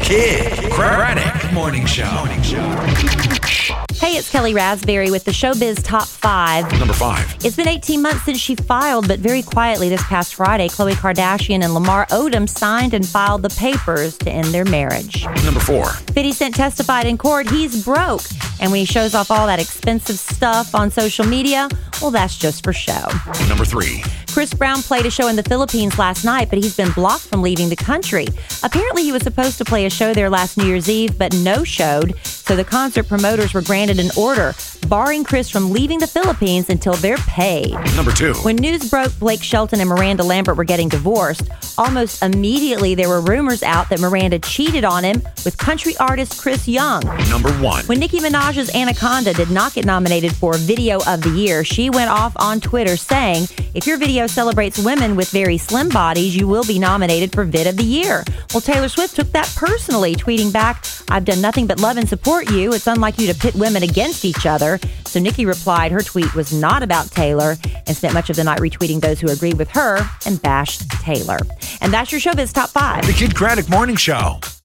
Kid Craddock Morning Show. Hey, it's Kelly Raspberry with the Showbiz Top 5. Number 5. It's been 18 months since she filed, but very quietly this past Friday, Khloe Kardashian and Lamar Odom signed and filed the papers to end their marriage. Number 4. 50 Cent testified in court he's broke, and when he shows off all that expensive stuff on social media, well, that's just for show. Number 3. Chris Brown played a show in the Philippines last night, but he's been blocked from leaving the country. Apparently, he was supposed to play a show there last New Year's Eve, but no-showed, so the concert promoters were granted an order barring Chris from leaving the Philippines until they're paid. Number 2. When news broke Blake Shelton and Miranda Lambert were getting divorced, almost immediately there were rumors out that Miranda cheated on him with country artist Chris Young. Number 1. When Nicki Minaj's Anaconda did not get nominated for Video of the Year, she went off on Twitter saying, if your video celebrates women with very slim bodies, you will be nominated for Vid of the Year. Well, Taylor Swift took that personally, tweeting back, I've done nothing but love and support you. It's unlike you to pit women against each other. So Nicki replied her tweet was not about Taylor and spent much of the night retweeting those who agreed with her and bashed Taylor. And that's your Showbiz Top 5. The Kid Craddock Morning Show.